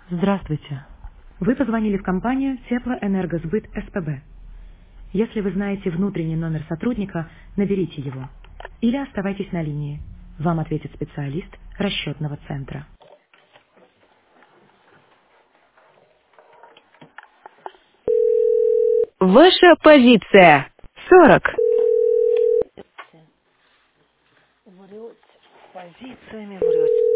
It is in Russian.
Здравствуйте. Вы позвонили в компанию Теплоэнергосбыт СПБ. Если вы знаете внутренний номер сотрудника, наберите его. Или оставайтесь на линии. Вам ответит специалист расчетного центра. Ваша позиция. 40. Врет, позициями врет.